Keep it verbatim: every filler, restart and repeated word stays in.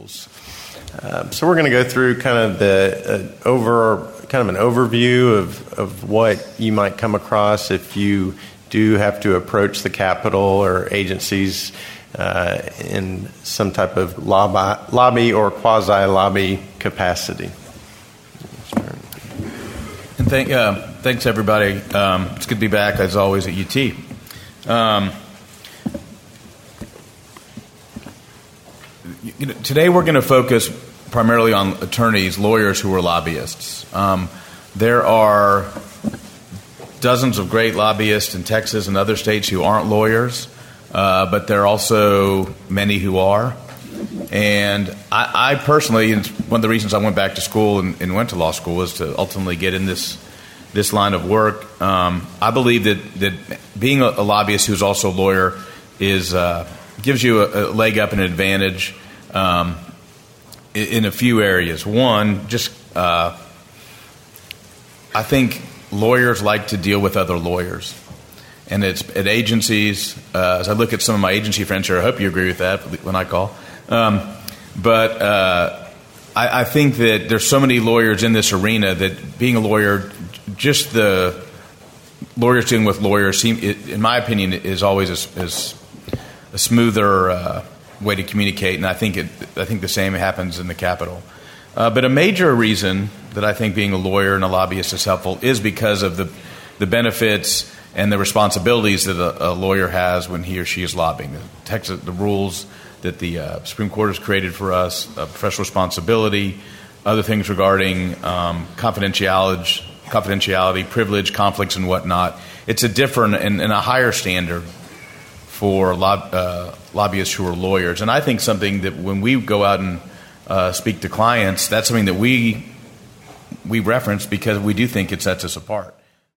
rules. Uh, so we're going to go through kind of the uh, over kind of an overview of, of what you might come across if you do have to approach the Capitol or agencies uh, in some type of lobby, lobby or quasi-lobby capacity. And thank, uh, thanks, everybody. Um, it's good to be back, as always, at U T. Um, you know, today we're going to focus primarily on attorneys, lawyers who are lobbyists. Um, there are dozens of great lobbyists in Texas and other states who aren't lawyers, uh, but there are also many who are. And I, I personally, and one of the reasons I went back to school and, and went to law school was to ultimately get in this this line of work. Um, I believe that, that being a, a lobbyist who's also a lawyer is uh, gives you a, a leg up and an advantage um, in, in a few areas. One, just uh, I think lawyers like to deal with other lawyers. And it's at agencies, uh, as I look at some of my agency friends here, I hope you agree with that when I call. Um, but uh, I, I think that there's so many lawyers in this arena that being a lawyer, just the lawyers dealing with lawyers, seem, it, in my opinion, is always a, is a smoother uh, way to communicate. And I think it, I think the same happens in the Capitol. Uh, but a major reason that I think being a lawyer and a lobbyist is helpful is because of the the benefits and the responsibilities that a, a lawyer has when he or she is lobbying. The Texas, the rules that the uh, Supreme Court has created for us, uh, professional responsibility, other things regarding um, confidentiality, confidentiality, privilege, conflicts, and whatnot. It's a different and, and a higher standard for lob, uh, lobbyists who are lawyers. And I think something that when we go out and uh, speak to clients, that's something that we we reference because we do think it sets us apart.